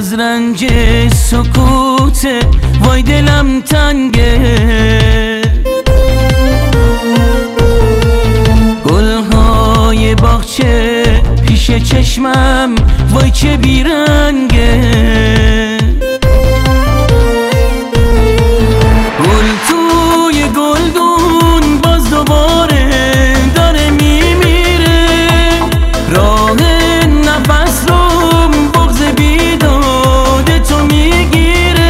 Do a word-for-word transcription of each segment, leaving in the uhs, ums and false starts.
از رنج سکوت وای دلم تنگه، گلهای باغچه پیش چشمم وای چه بیرنگه، گل توی گلدون باز دوباره داره میمیره، راه نفس رو بغض بیداد تو میگیره،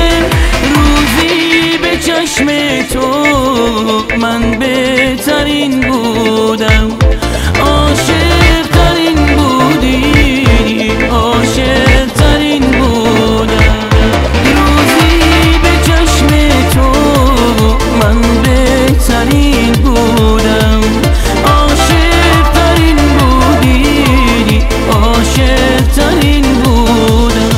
روزی به چشم تو من بهترین بودم، عاشق ترین بودی، عاشق ترین بودم، روزی به چشم تو من بهترین بودم، عاشق ترین بودی، عاشق ترین بودم.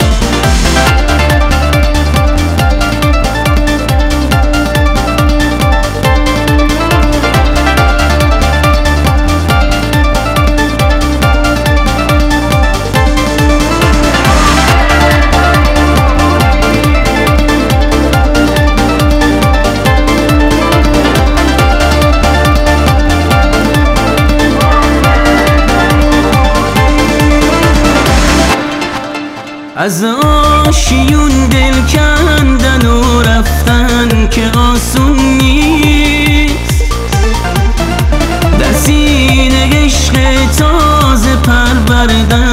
از آشیون دل کندن و رفتن که آسون نیست، در سینه عشق تازه پروردن